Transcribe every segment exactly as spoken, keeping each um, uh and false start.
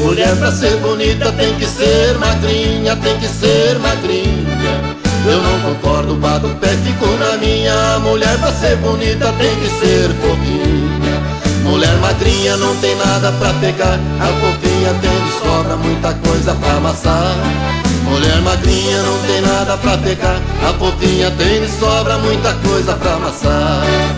mulher pra ser bonita tem que ser magrinha, tem que ser magrinha. Eu não concordo, bato o pé, fico na minha. Mulher pra ser bonita tem que ser fofinha. Mulher magrinha não tem nada pra pegar, a fofinha tem de sobra muita coisa pra amassar. Mulher magrinha não tem nada pra pegar, a fofinha tem de sobra muita coisa pra amassar.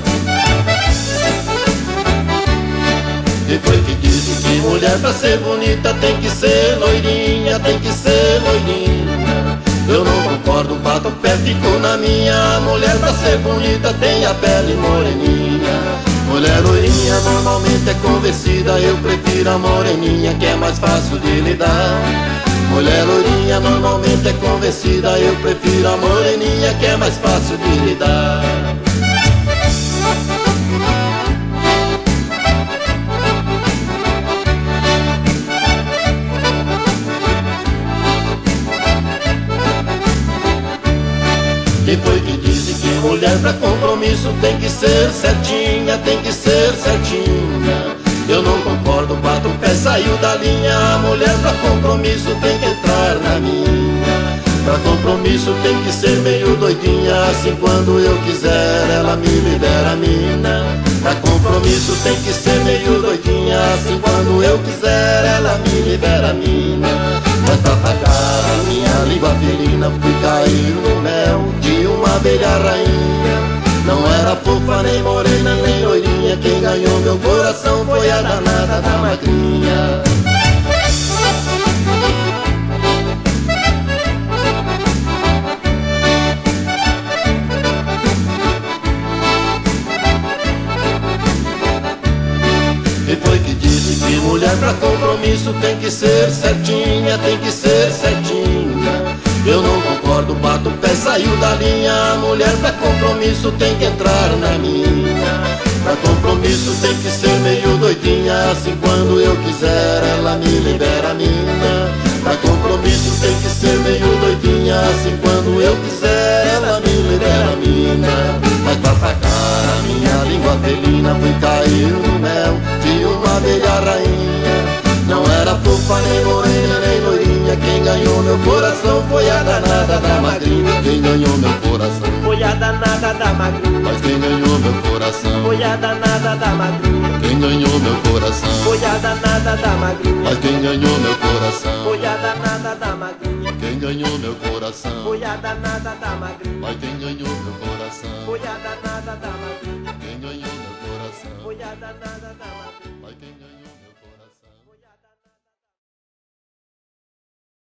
E foi que disse que mulher pra ser bonita tem que ser loirinha, tem que ser loirinha. Eu não concordo, bato o pé, fico na minha. Mulher pra ser bonita tem a pele moreninha. Mulher loirinha normalmente é convencida, eu prefiro a moreninha que é mais fácil de lidar. Mulher loirinha normalmente é convencida, eu prefiro a moreninha que é mais fácil de lidar. Quem foi que disse que mulher pra compromisso tem que ser certinha, tem que ser certinha? Eu não concordo, bato o pé, saiu da linha. Mulher pra compromisso tem que entrar na minha. Pra compromisso tem que ser meio doidinha, assim quando eu quiser ela me libera a mina. Pra compromisso tem que ser meio doidinha, assim quando eu quiser ela me libera a mina. Mas pra pagar a minha língua felina fui cair no mel de uma abelha rainha. Não era fofa, nem morena, nem loirinha. Quem ganhou meu coração foi a danada da magrinha. E foi que disse que mulher pra compromisso tem que ser certinha, tem que ser certinha. Eu não concordo, bato o pé, saiu da linha. Mulher pra compromisso tem que entrar na minha. Pra compromisso tem que ser meio doidinha, assim quando eu quiser ela me libera a mina. Pra compromisso tem que ser meio doidinha, assim quando eu quiser ela me libera a mina. Mas pra pagar a minha língua felina fui cair no mel de uma abelha rainha. Não era fofa, nem morena, nem loirinha. Quem ganhou meu coração foi a danada da magrinha. Quem ganhou meu coração foi a danada da magrinha. Mas quem ganhou meu coração foi a danada da magrinha. Quem ganhou meu coração foi a danada da magrinha. Mas quem ganhou meu coração foi a danada da magrinha. Quem ganhou meu coração foi a danada da magrinha. Mas quem ganhou meu coração foi a danada da magrinha. Quem ganhou meu coração foi a danada da magrinha. Mas quem